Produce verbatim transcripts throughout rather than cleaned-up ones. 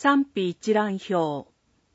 賛否一覧表。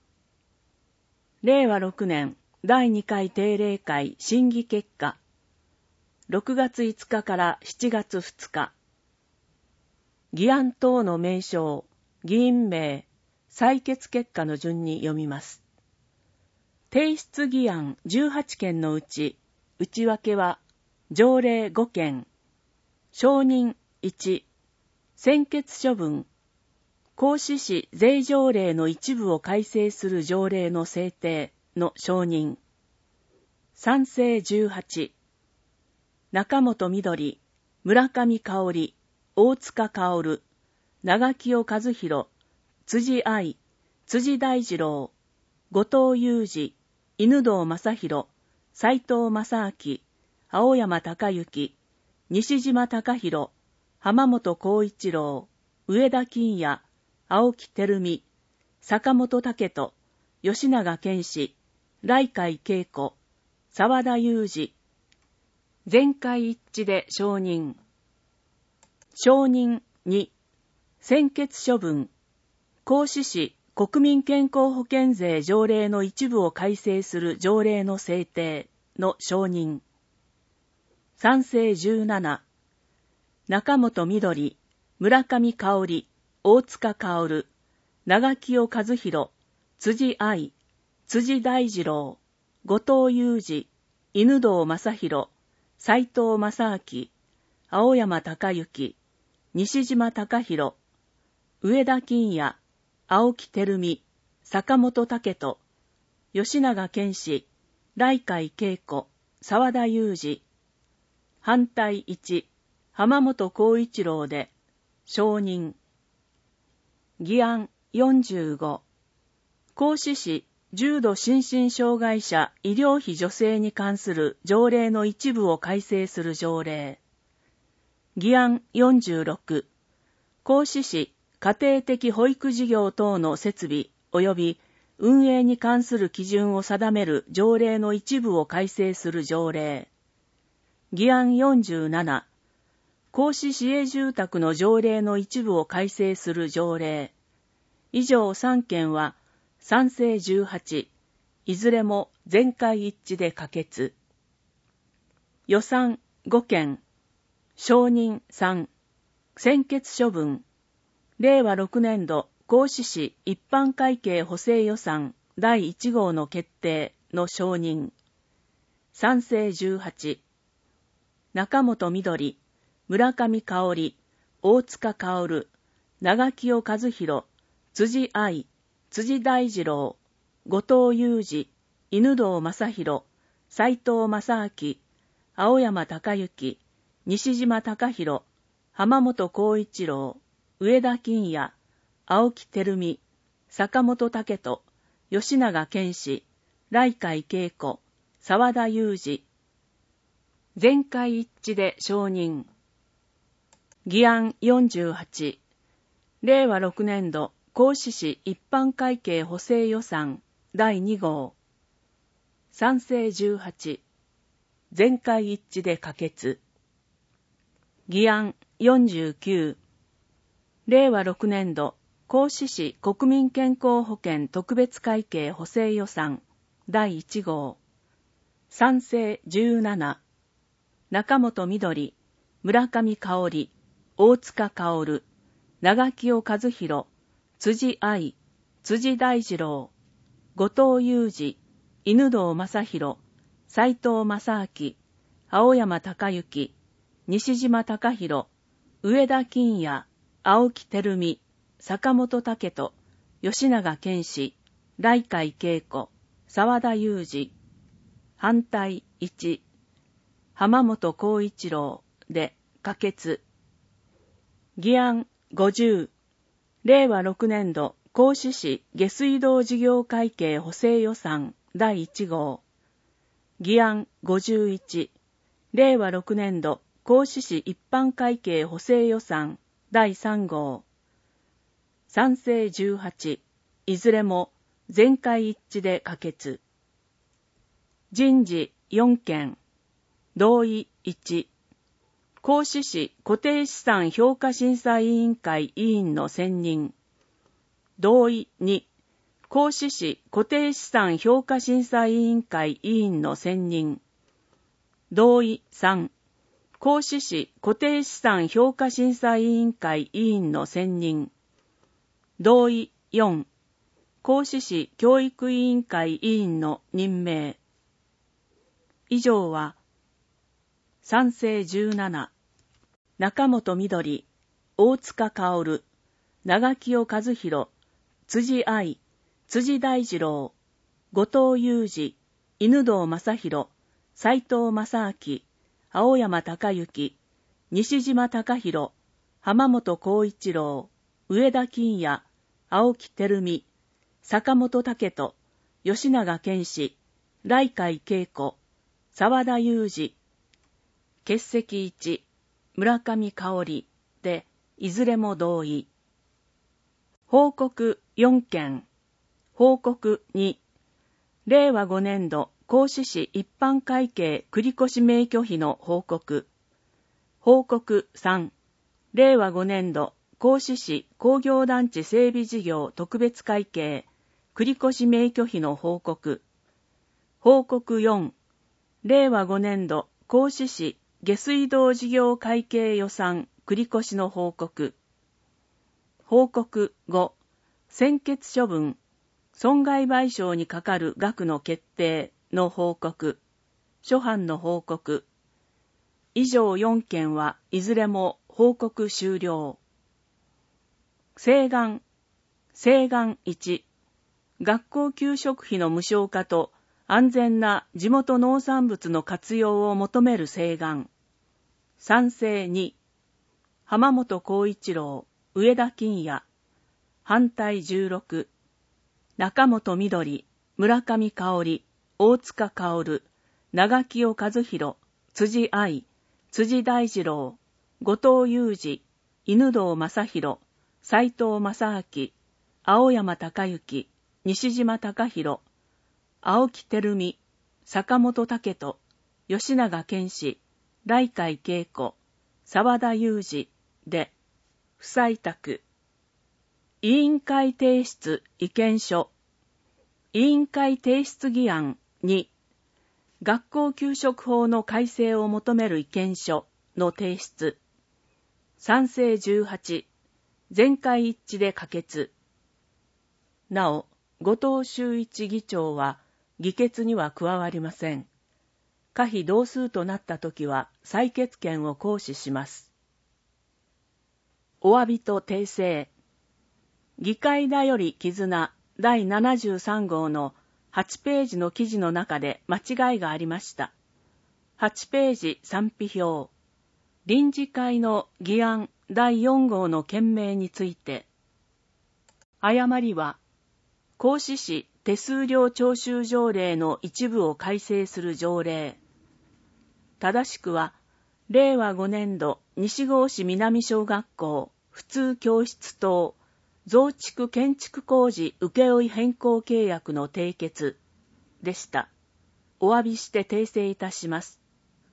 れいわろくねんだいにかい定例会審議結果。ろくがついつかからしちがつふつか。議案等の名称、議員名、採決結果の順に読みます。提出議案じゅうはちけんのうち、内訳は条例ごけん、承認いち、専決処分、皇嗣市税条例の一部を改正する条例の制定の承認。賛成じゅうはち、中本みどり、村上香織、大塚薫、長清和弘、辻愛、辻大二郎、後藤祐二、犬堂正弘、斉藤正明、青山隆之、西島隆弘、浜本浩一郎、上田金也、青木照美、坂本武人、吉永健志、来海恵子、沢田裕二。全会一致で承認。承認に、専決処分、皇嗣市国民健康保険税条例の一部を改正する条例の制定の承認。賛成じゅうなな、中本みどり、村上香織、大塚薫、長清和弘、辻愛、辻大二郎、後藤祐二、犬堂正弘、斉藤正明、青山隆之、西島隆弘、上田金也、青木照美、坂本武人、吉永健志、来海恵子、沢田裕二。反対いち、浜本浩一郎で承認。議案よんじゅうご、皇嗣市重度心身障害者医療費助成に関する条例の一部を改正する条例。議案よんじゅうろく、皇嗣市家庭的保育事業等の設備及び運営に関する基準を定める条例の一部を改正する条例。議案よんじゅうなな、皇嗣市営住宅の条例の一部を改正する条例。以上さんけんは賛成じゅうはち、いずれも全会一致で可決。予算ごけん、承認さん、専決処分。れいわろくねんど皇嗣市一般会計補正予算だいいちごうの決定の承認。賛成じゅうはち、中本みどり、村上香織、大塚薫、長清和弘、辻愛、辻大二郎、後藤祐二、犬堂正弘、斉藤正明、青山隆之、西島隆弘、浜本浩一郎、上田金也、青木照美、坂本武人、吉永健志、来海恵子、沢田裕二。全会一致で承認。議案よんじゅうはち、れいわろくねんど皇嗣市一般会計補正予算だいにごう。賛成じゅうはち、全会一致で可決。議案よんじゅうきゅう、れいわろくねんど皇嗣市国民健康保険特別会計補正予算だいいちごう。賛成じゅうなな、中本みどり、村上香織、大塚薫、長清和弘、辻愛、辻大二郎、後藤祐二、犬堂正弘、斉藤正明、青山隆之、西島隆弘、上田金也、青木照美、坂本武人、吉永健志、来海恵子、沢田裕二。反対いち、浜本浩一郎で可決。議案ごじゅう、れいわろくねんど皇嗣市下水道事業会計補正予算だいいちごう。議案ごじゅういち、れいわろくねんど皇嗣市一般会計補正予算だいさんごう。賛成じゅうはち、いずれも全会一致で可決。人事よんけん、同意いち、皇嗣市固定資産評価審査委員会委員の選任。 同意に、合志市固定資産評価審査委員会委員の選任。同意さん、合志市固定資産評価審査委員会委員の選任。同意よん、合志市教育委員会委員の任命。以上は、賛成じゅうなな、中本みどり、大塚薫、長清和弘、辻愛、辻大二郎、後藤祐二、犬堂正弘、斉藤正明、青山隆之、西島隆弘、浜本浩一郎、上田金也、青木照美、坂本武人、吉永健氏、来海恵子、沢田裕二、欠席いち、村上香織で、いずれも同意。報告よんけん。報告に、令和ごねん度合志市一般会計繰越免許費の報告。報告さん、令和ごねん度合志市工業団地整備事業特別会計繰越免許費の報告。報告よん、令和ごねん度合志市下水道事業会計予算繰越の報告。報告ご、専決処分、損害賠償にかかる額の決定の報告、諸般の報告。以上よんけんはいずれも報告終了。請願、請願いち、学校給食費の無償化と安全な地元農産物の活用を求める請願。賛成に、浜本浩一郎、上田金也。反対じゅうろく、中本みどり、村上香織、大塚薫、長清和弘、辻愛、辻大二郎、後藤祐二、犬堂正弘、斉藤正明、青山隆之、西島隆弘、青木照美、坂本武人、吉永健氏、来海恵子、沢田裕二で、不採択。委員会提出意見書。委員会提出議案に、学校給食法の改正を求める意見書の提出。賛成じゅうはち、全会一致で可決。なお、後藤修一議長は議決には加わりません。可否同数となったときは採決権を行使します。お詫びと訂正。議会だより絆だいななじゅうさん号のはちページの記事の中で間違いがありました。はちページ賛否表。臨時会の議案だいよん号の件名について。誤りは、合志市手数料徴収条例の一部を改正する条例。正しくは、令和ごねん度西郷市南小学校普通教室等増築建築工事請負変更契約の締結でした。お詫びして訂正いたします。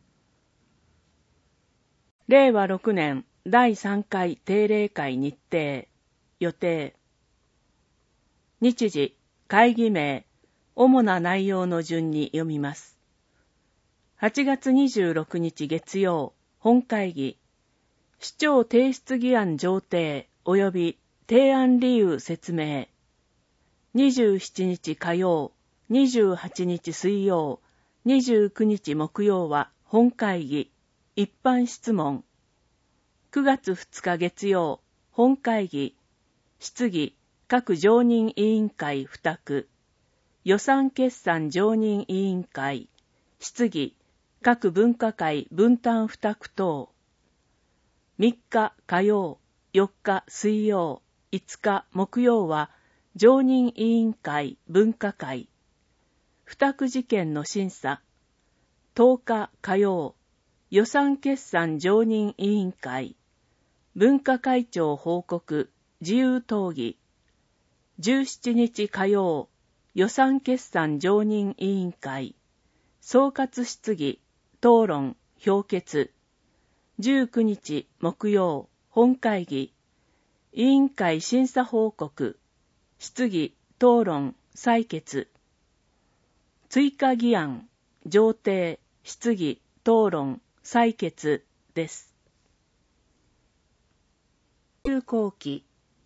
令和ろくねんだいさんかい定例会日程予定。日時、会議名、主な内容の順に読みます。はちがつにじゅうろくにち月曜、本会議、市長提出議案上呈及び提案理由説明。にじゅうしちにち火曜、にじゅうはちにち水曜、にじゅうくにち木曜は本会議、一般質問。くがつふつか月曜、本会議、質疑、各常任委員会付託。予算決算常任委員会、質疑、各分科会分担付託等。みっか火曜、よっか水曜、いつか木曜は常任委員会分科会。付託事件の審査。とおか火曜、予算決算常任委員会。分科会長報告、自由討議。じゅうしちにち火曜、予算決算常任委員会。総括質疑、討論、評決。じゅうくにち木曜、本会議。委員会審査報告。 質疑、討論、採決。追加議案、上呈、質疑、討論、採決です。中後期。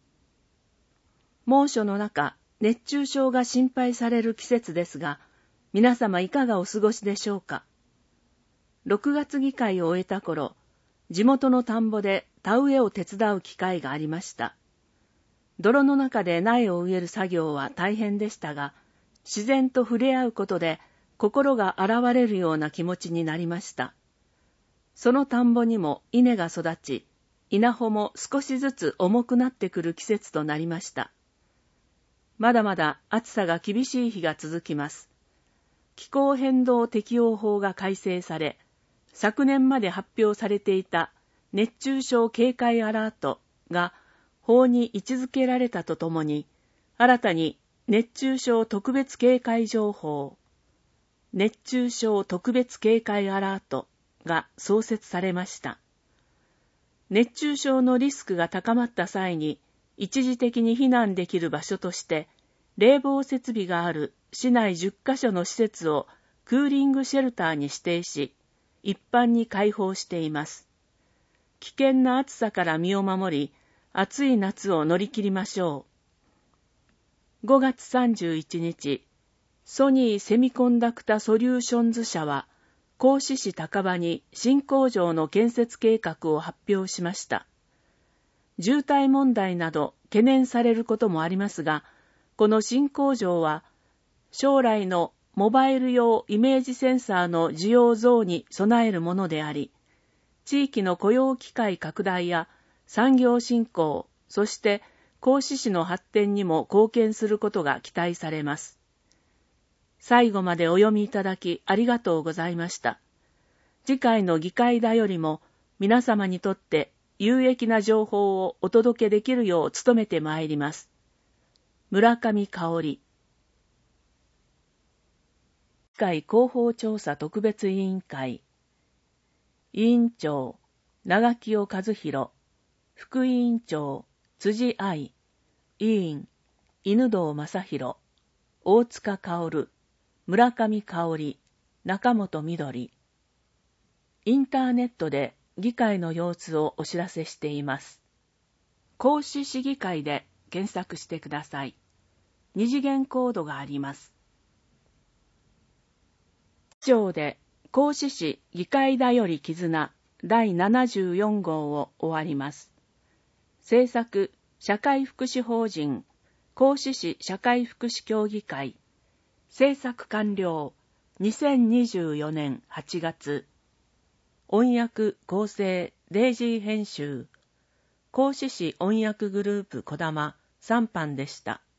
猛暑の中、熱中症が心配される季節ですが、皆様いかがお過ごしでしょうか。ろくがつ議会を終えた頃、地元の田んぼで田植えを手伝う機会がありました。泥の中で苗を植える作業は大変でしたが、自然と触れ合うことで心が洗われるような気持ちになりました。その田んぼにも稲が育ち、稲穂も少しずつ重くなってくる季節となりました。まだまだ暑さが厳しい日が続きます。気候変動適応法が改正され、昨年まで発表されていた熱中症警戒アラートが法に位置づけられたとともに、新たに熱中症特別警戒情報、熱中症特別警戒アラートが創設されました。熱中症のリスクが高まった際に、一時的に避難できる場所として、冷房設備がある市内じゅっかしょの施設をクーリングシェルターに指定し、一般に開放しています。危険な暑さから身を守り、暑い夏を乗り切りましょう。ごがつさんじゅういちにち、ソニーセミコンダクタソリューションズ社は、合志市高場に新工場の建設計画を発表しました。渋滞問題など懸念されることもありますが、この新工場は、将来のモバイル用イメージセンサーの需要増に備えるものであり、地域の雇用機会拡大や産業振興、そして合志市の発展にも貢献することが期待されます。最後までお読みいただきありがとうございました。次回の議会だよりも皆様にとって有益な情報をお届けできるよう努めてまいります。村上香織。議会広報調査特別委員会。委員長、長清和弘。副委員長、辻愛。委員、犬堂正弘。大塚薫。村上香織。中本みどり。インターネットで議会の様子をお知らせしています。合志市議会で検索してください。二次元コードがあります。以上で、合志市議会だより絆だいななじゅうよんごうを終わります。制作、社会福祉法人、合志市社会福祉協議会。制作完了、にせんにじゅうよねんはちがつ。音訳構成、デイジー編集。合志市音訳グループこだまさんばんでした。